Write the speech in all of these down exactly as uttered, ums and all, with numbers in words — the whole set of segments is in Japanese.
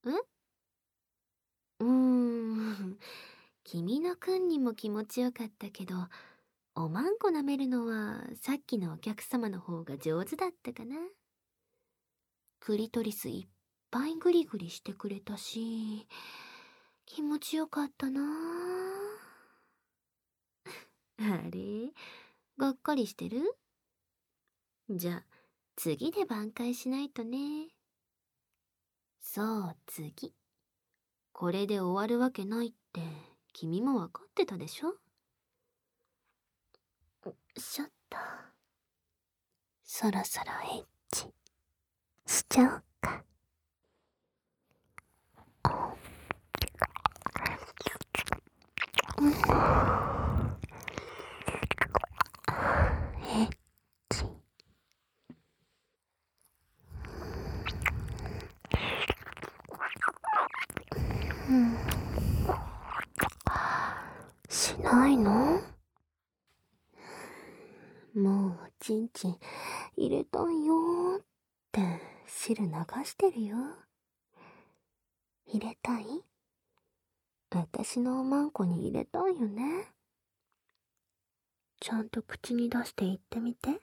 うーん。君の君にも気持ちよかったけど、おまんこ舐めるのはさっきのお客様の方が上手だったかな。クリトリスいっぱいグリグリしてくれたし、気持ちよかったなあ。あれ、がっかりしてる？じゃあ、次で挽回しないとね。そう、次。これで終わるわけないって、君もわかってたでしょ？ちょっと、そろそろエッチしちゃおうか。エッチ。うん。しないの？もうおちんちん入れたんよーって汁流してるよ。入れたい？私のおまんこに入れたいよね。ちゃんと口に出して言ってみて。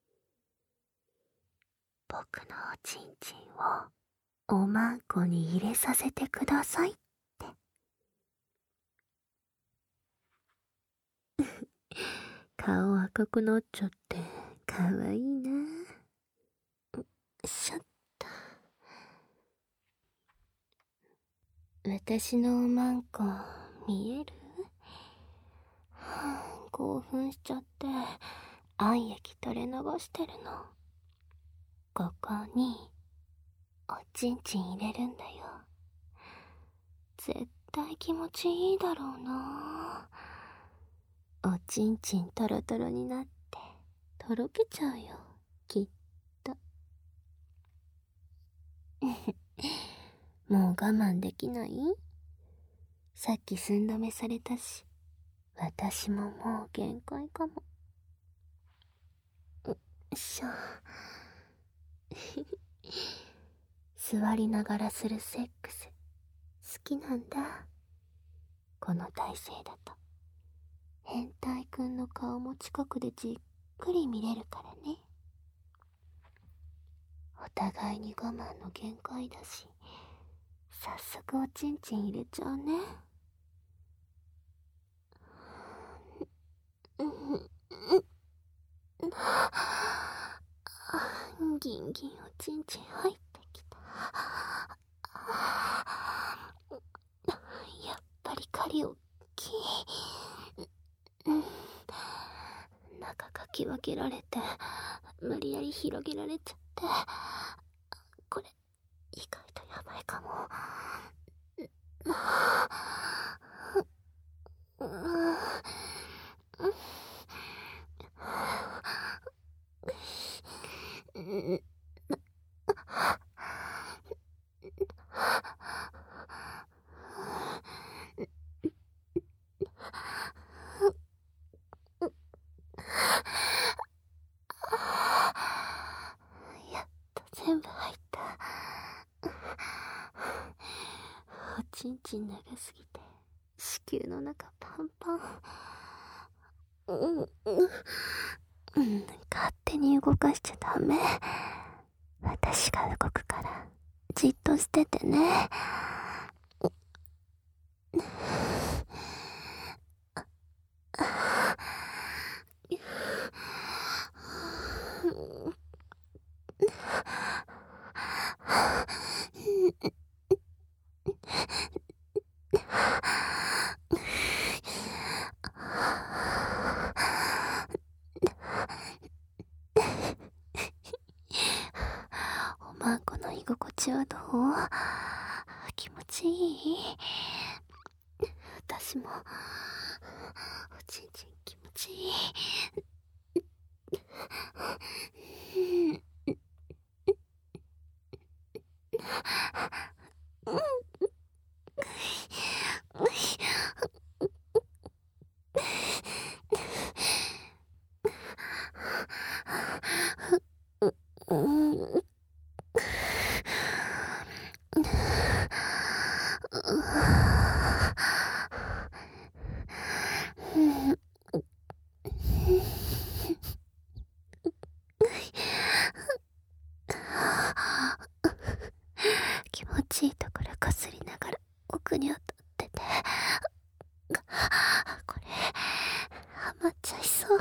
僕のおちんちんをおまんこに入れさせてくださいって。顔赤くなっちゃってかわいいな。しょっと。私のおまんこ見える？はあ、興奮しちゃって愛液垂れ流してるの。ここにおちんちん入れるんだよ。絶対気持ちいいだろうな。おちんちんトロトロになってとろけちゃうよ、きっと。もう我慢できない？さっき寸止めされたし、私ももう限界かも。よいしょ。座りながらするセックス好きなんだ。この体勢だと変態くんの顔も近くでじっくり見れるからね。お互いに我慢の限界だし、早速おちんちん入れちゃうね。ギンギンおちんちん入ってきた。やっぱり狩りおっきい。中かき分けられて無理やり広げられちゃって、これ意外とやばいかも。やっと全部入った。おちんちん長すぎて子宮の中パンパン。うん、うん、勝手に動かしちゃダメ。私が動くからじっとしててね。おまんこの居心地はどう？気持ちいい？私もおちんちん気持ちいい。 しいところこすりながら奥に当たってて、これハマっちゃいそう。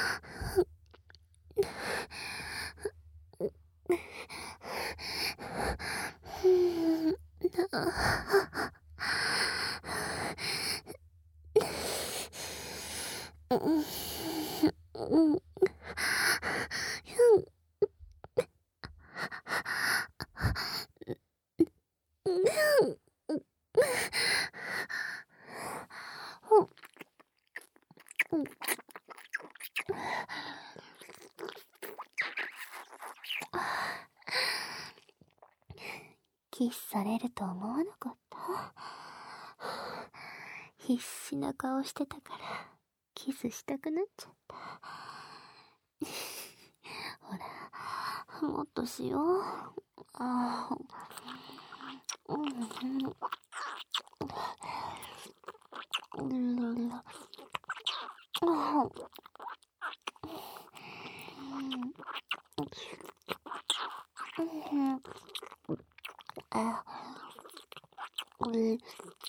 キスされると思わなかった。必死な顔してたからキスしたくなっちゃった。ほら、もっとしよう。ああ、うんうんうんああうんうん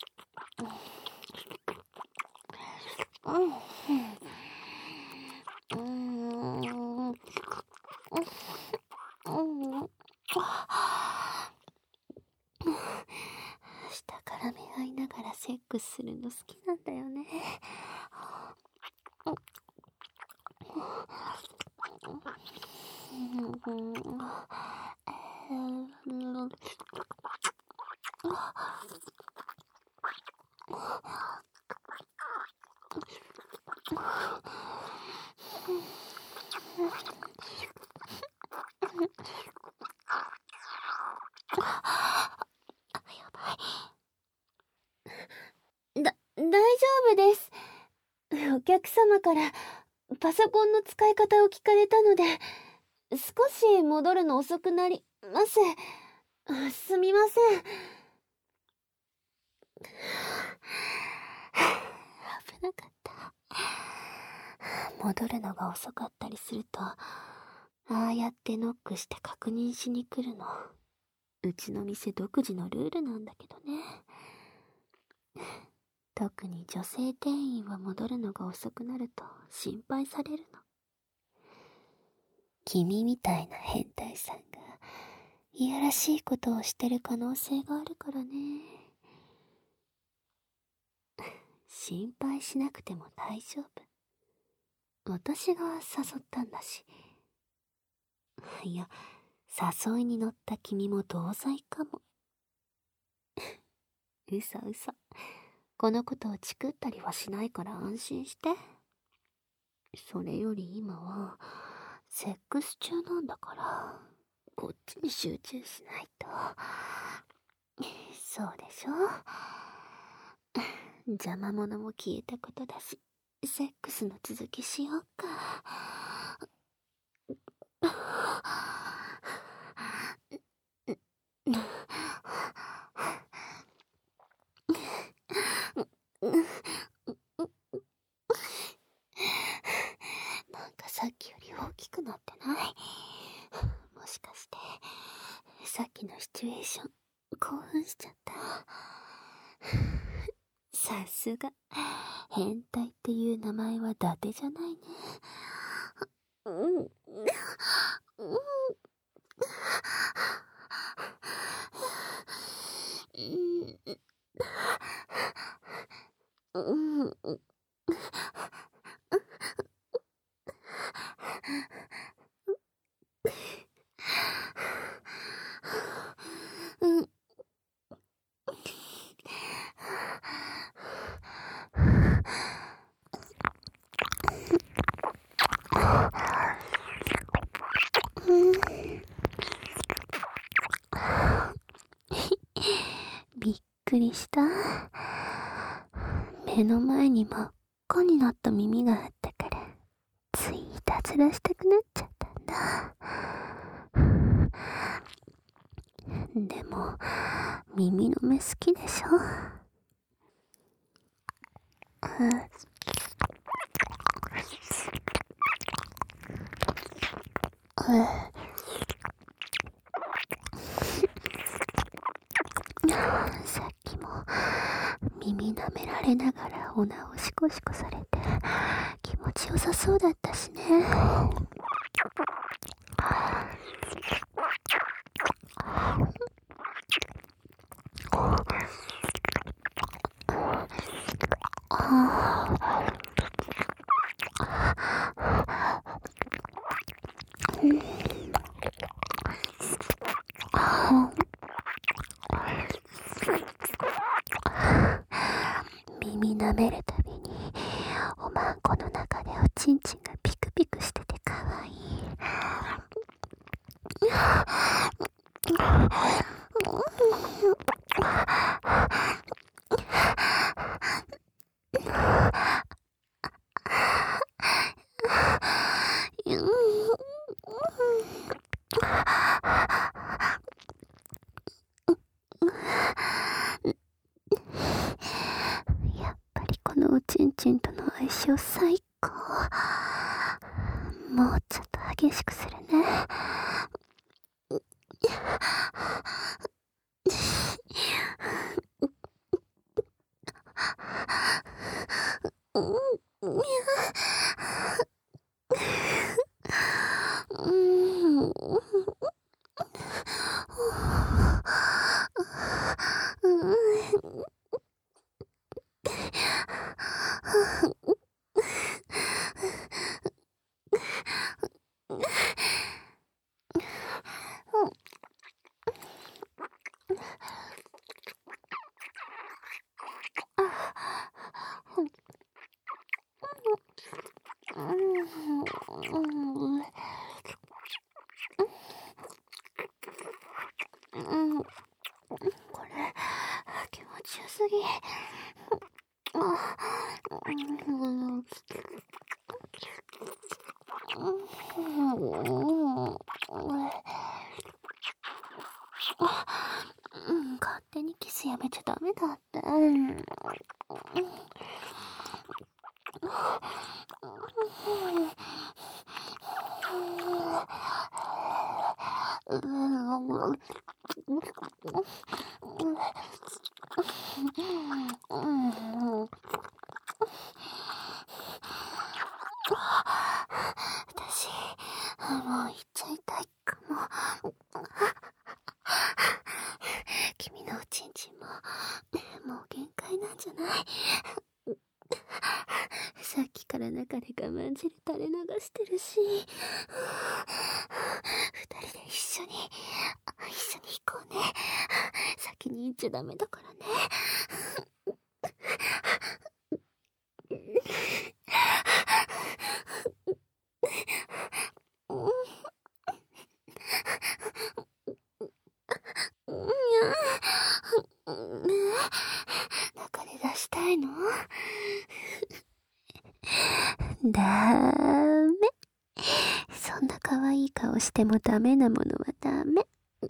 下から目合いながらセックスするの好きなんだよね。だ、大丈夫です。お客様からパソコンの使い方を聞かれたので、少し戻るの遅くなります。すみません。危なかった。戻るのが遅かったりすると、ああやってノックして確認しに来るの。うちの店独自のルールなんだけどね。特に女性店員は戻るのが遅くなると心配されるの。君みたいな変態さんがいやらしいことをしてる可能性があるからね。心配しなくても大丈夫。私が誘ったんだし。いや、誘いに乗った君も同罪かも。うそうそ。このことをチクったりはしないから安心して。それより今はセックス中なんだから、こっちに集中しないと。そうでしょ。邪魔者も消えたことだし、セックスの続きしようか。なんかさっきより大きくなってない？もしかしてさっきのシチュエーション興奮しちゃった？さすが変態っていう名前は伊達じゃないね。うんうんうんうんうんびっくりした。目の前に真っ赤になった耳があったから、ついいたずらしたくなっちゃったんだ。でも耳の目好きでしょ。 耳舐められながらおなをシコシコされて気持ちよさそうだったしね。耳舐めるたびにおまんこの中でおちんちんがピクピクしててかわいい。やっぱりこのおちんちんとの相性最高。もうちょっと激しくするね。これ気持ちよすぎ。勝手にキスやめちゃダメだって。私もう行っちゃいたいかも。君のおちんちんももう限界なんじゃない？さっきから中で我慢汁垂れ流してるし、二人で一緒に一緒に行こうね。先に行っちゃダメだからね。中で出したいの？ダメ。そんな可愛い顔してもダメなものはダメ。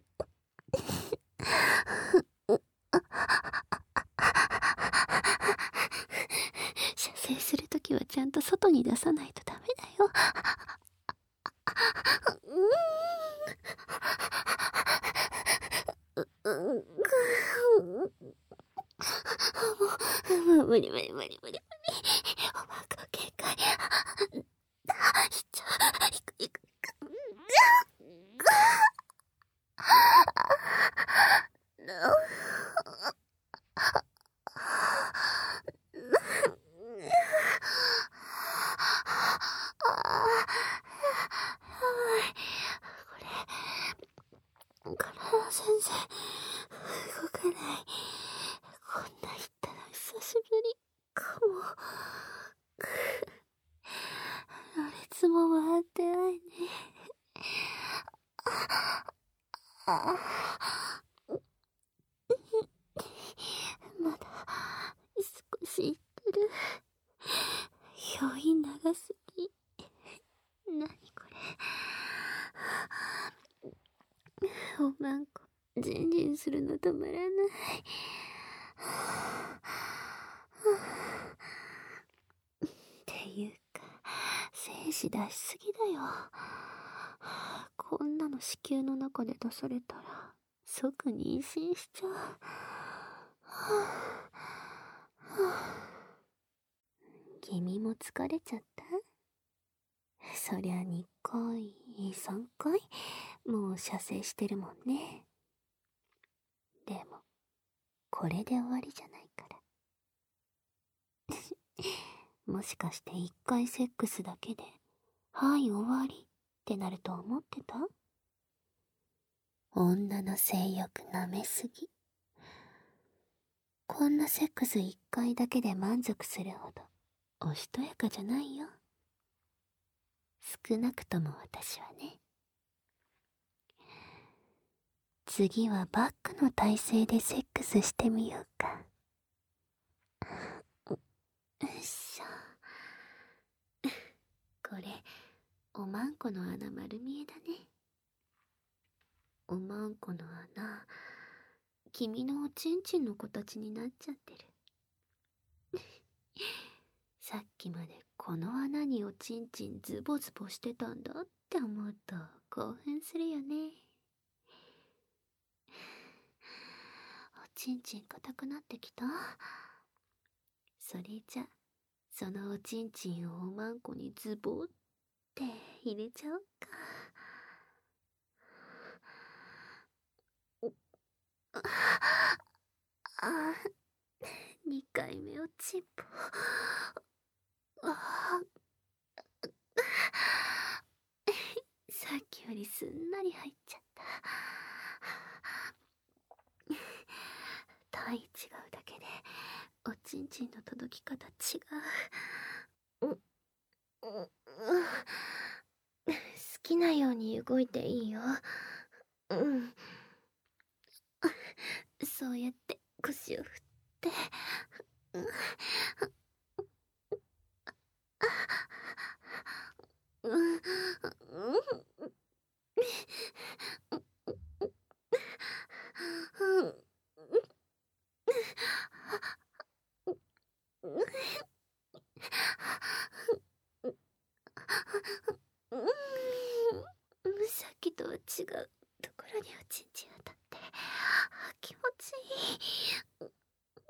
射精するときはちゃんと外に出さないとダメだよ。もう無理無理無理無理無理。おまんこ限界。いっちゃう。いくいくいく。これ体全然動かない。こんな言ったの久しぶりかも。ろれつも回ってないね。まだ少しいってる。余韻長すぎ。なにこれ。おまんこジンジンするの止まらない。っていうか精子出しすぎだよ。こんなの子宮の中で出されたら即妊娠しちゃう。 君も疲れちゃった？そりゃにかい、さんかい、もう射精してるもんね。でも、これで終わりじゃないから。もしかして一回セックスだけで、はい終わりってなると思ってた？女の性欲舐めすぎ。こんなセックス一回だけで満足するほど、おしとやかじゃないよ。少なくとも私はね。次はバックの体勢でセックスしてみようか。よいしょ。これ、おまんこの穴丸見えだね。おまんこの穴、君のおちんちんの形になっちゃってる。さっきまでこの穴におちんちんズボズボしてたんだって思うと興奮するよね。おちんちん硬くなってきた？それじゃ、そのおちんちんをおまんこにズボって入れちゃおうか。あ、にかいめおちんぽ。あ、さっきよりすんなり入っちゃった。体違うだけでおちんちんの届き方違う。う、う、好きなように動いていいよ。うん。そうやって腰を振って。うん。うん。さっきとは違うところにおちんちん当たって気持ちいい。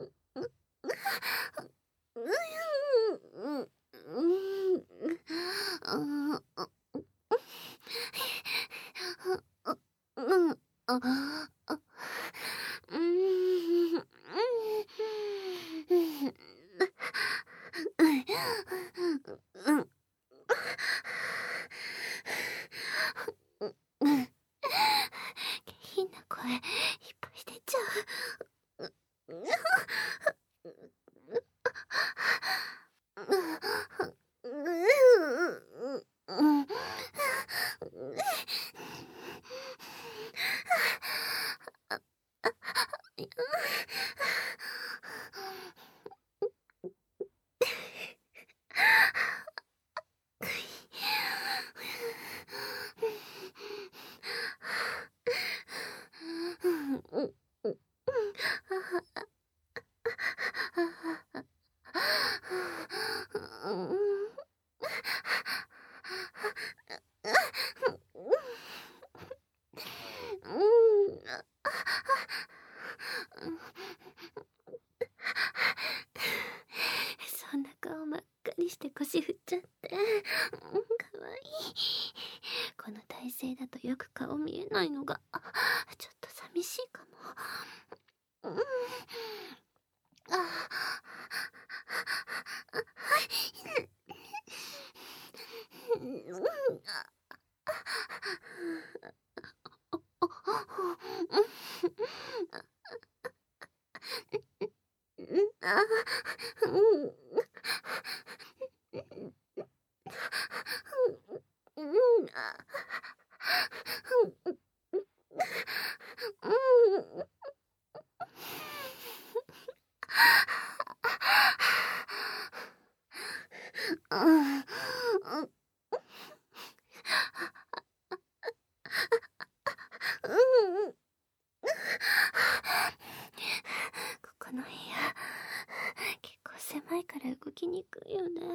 下品な声いっぱい出ちゃう。そんな顔真っ赤にして腰振っちゃって、かわいい。この体勢だとよく顔見えないのがちょっと寂しいかも。うん、あここの部屋結構狭いから動きにくいよね。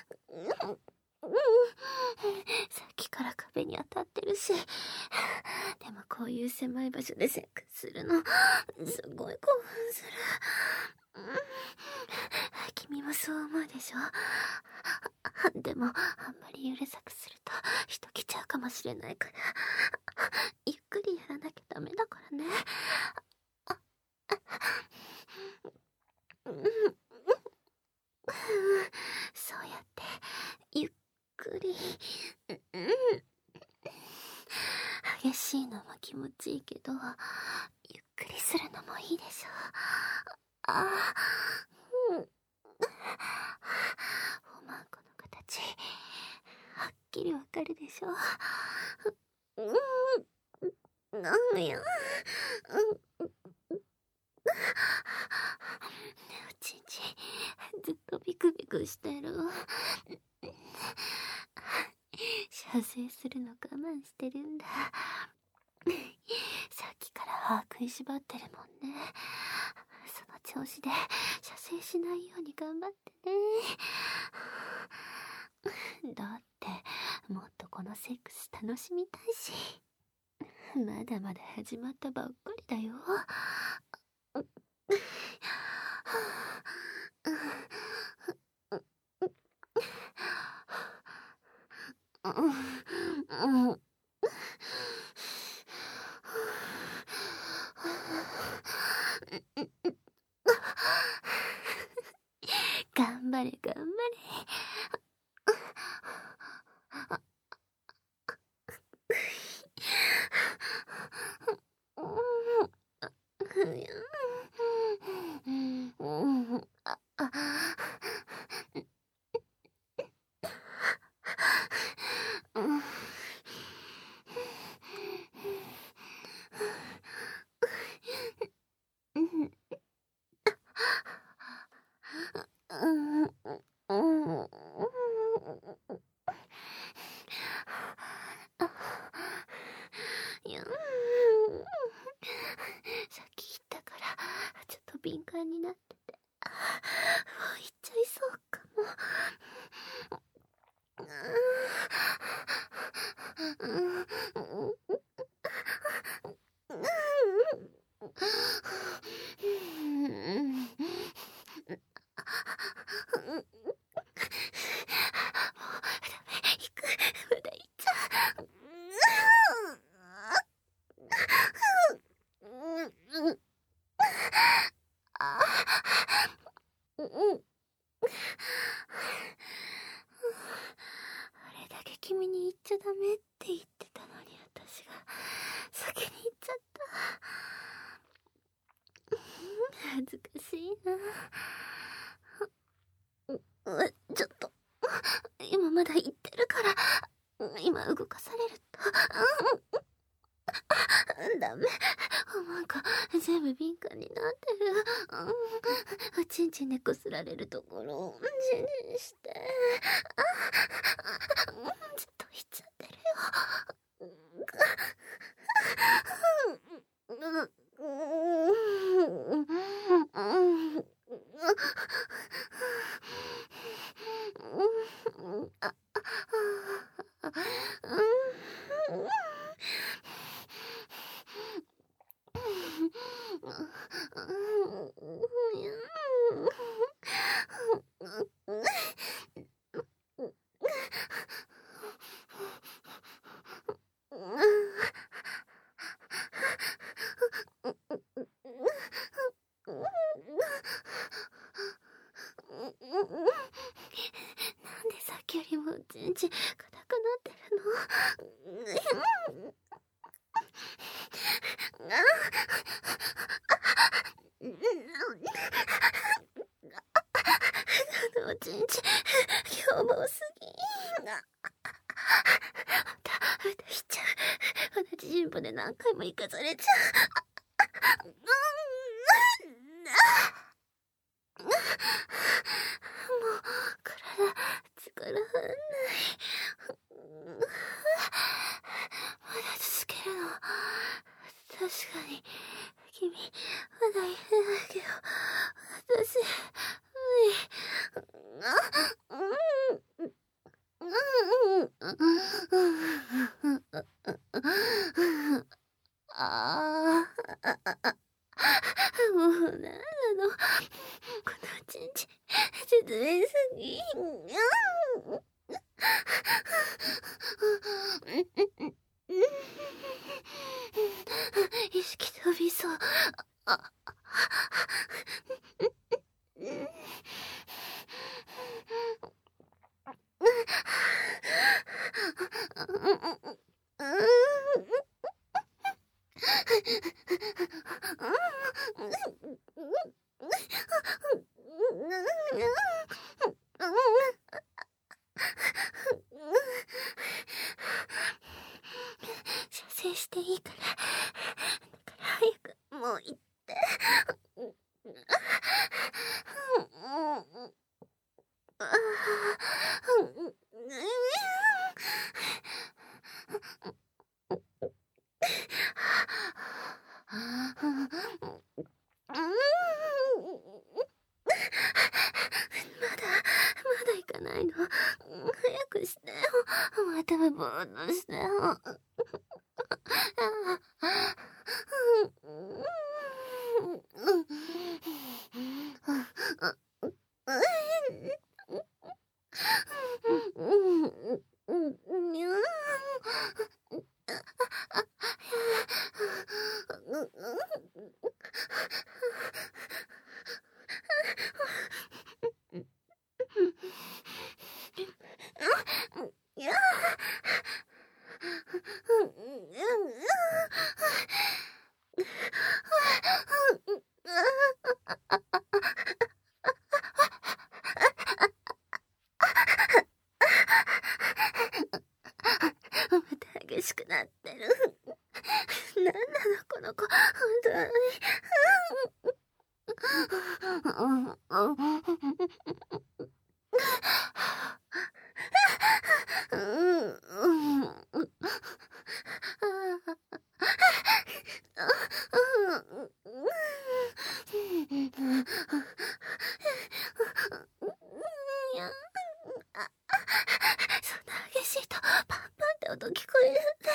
さっきから壁に当たってるし、でもこういう狭い場所でセックスするのすごい興奮する。君ももそう思うでしょ。でもあんまりうるさくすると人来ちゃうかもしれないから、ゆっくりやらなきゃダメだからね。そうやってゆっくり。激しいのも気持ちいいけど、ゆっくりするのもいいでしょ。ああ、うん。おまんこの形はっきりわかるでしょ。うん、なんや、うん、おちんちんずっとビクビクしてる。射精するの我慢してるんだ。さっきから歯食いしばってるもんね。その調子で射精しないように頑張ってね。だってもっとこのセックス楽しみたいし。まだまだ始まったばっかりだよ。頑張れ頑張れ。さっき言ったからちょっと敏感になってて、もう行っちゃいそうかも。あれだけ君に言っちゃダメって言ってたのに、私が先に言っちゃった。恥ずかしいな。うちょっと今まだ言ってるから、今動かされるとダメ。なんか全部敏感になってる。おちんちんでこすられるところをじんじんして、ずっと言っちゃってるよ。なんでさっきよりも全然硬くなってるの？おちんち凶暴すぎ。歌歌しちゃう。同じ人歩で何回も行かされちゃう。もう体力入んない。まだ続けるの？確かに君まだ言えないけど、私無理。ああ、もうなんなのこのちんちん。 説明すぎ。意識飛びそう。あ射精していいから、だから早くもう行って。行かないの。早くしてよ。頭ぼーっとしてよ。また激しくなってる。なんなのこの子、本当に。そんな激しいとパンパンって音聞こえるって。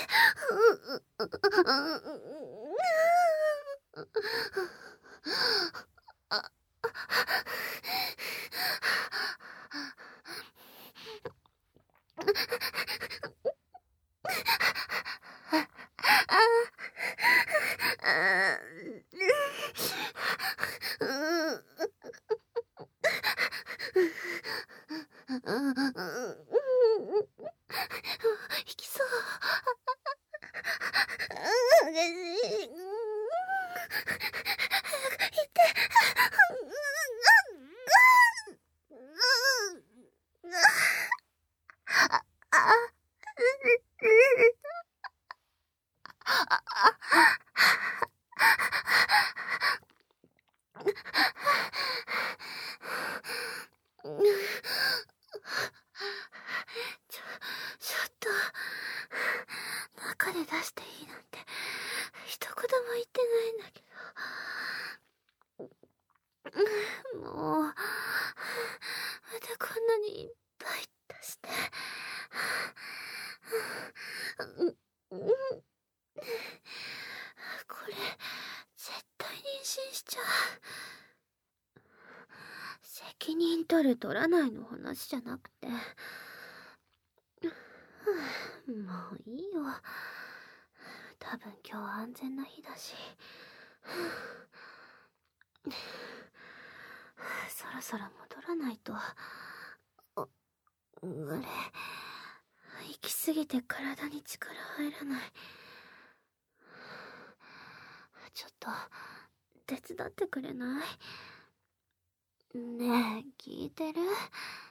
引きそう。激しい。早く行って。ちょ、ちょっと、中で出していいなんて、一言も言ってないんだけど。もう、またこんなにいっぱい出して。これ、絶対妊娠しちゃう。責任取る取らないの話じゃなくて。もういいよ。多分今日安全な日だし。そろそろ戻らないと。あれ、行き過ぎて体に力入らない。ちょっと手伝ってくれない？ねえ、聞いてる？